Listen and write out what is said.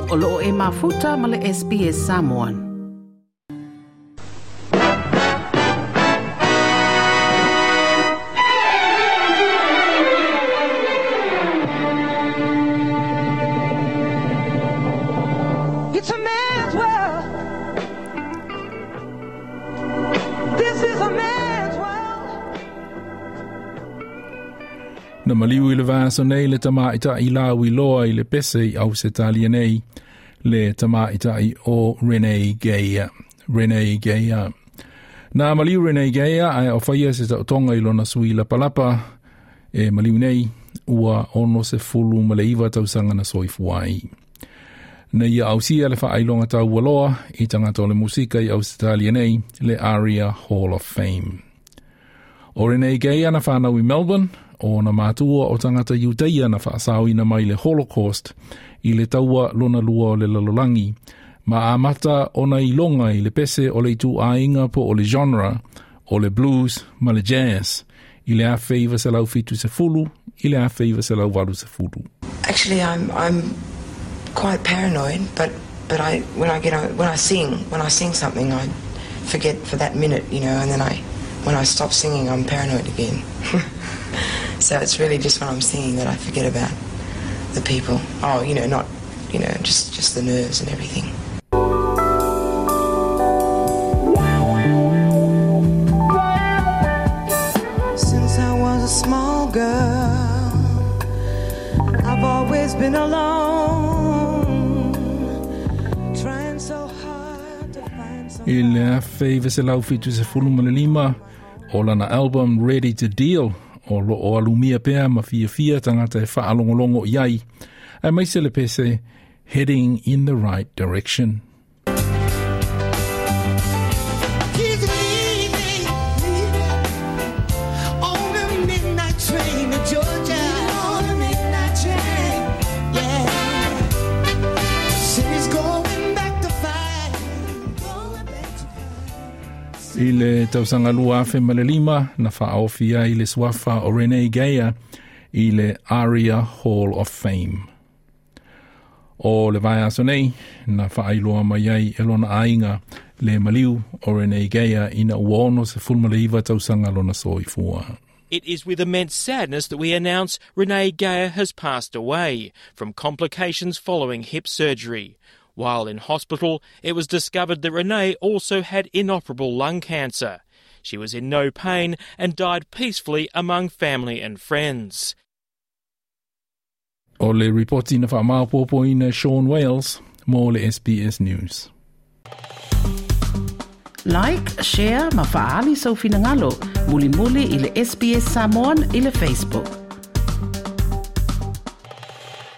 O loo e mafuta ma le SBS Samoan. It's a man's world. This is a man's world. Na maliu I le vaso nei le tamaita I lawi loa I le pese I Ausitalia nei le tamaita I o Renee Geia. Na maliu Renee Geia ai o whaia se tonga I lona sui la palapa e maliu nei ua ono se fulu ma le iwa tausanga na soifuai. Na ia ausia le whaailonga tau waloa I tangata o le musika I Ausitalia nei le ARIA Hall of Fame. O Renee Geia na whanau I Melbourne o na mātua o tangata Iuteia na whaasau ina mai le Holocaust I le taua lona lua o le lalolangi, ma amata o na ilonga I le pese o le tu ainga po o le genre, o le blues, ma le jazz, I le awhi iwa se lau fitu se fulu, I le awhi iwa se lau walu se fulu. Actually, I'm quite paranoid, but when I sing something, I forget for that minute, and then when I stop singing, I'm paranoid again. So it's really just when I'm singing that I forget about the people. Oh, not, just the nerves and everything. Since I was a small girl, I've always been alone, trying so hard to find someone. I le awhi iwa se lau fitu se fulu ma le lima, o lana album Ready to Deal, o lo o alumia pea ma fia tangata e whaalongolongo iai, ai mai se le pese Heading in the Right Direction. He's leaving on the midnight train to Georgia. On the midnight train, yeah. Said he's going back to fight. Going back to fight. I le tausanga lua awhi ma le lima, na whaawhia I le swafa o Renee Geia I le ARIA Hall of Fame. O le vai aso nei, na whaailoa mai ai elona ainga le maliu o Renee Geia ina uono se fulmaleiva tausanga lona soifua. It is with immense sadness that we announce Renee Geia has passed away from complications following hip surgery. While in hospital, it was discovered that Renee also had inoperable lung cancer. She was in no pain and died peacefully among family and friends. O le reporti na whaamaupopo ina Sean Wales, mo le SBS News. Like, share, ma faali sau finangalo. Muli I le SBS Samoan I le Facebook.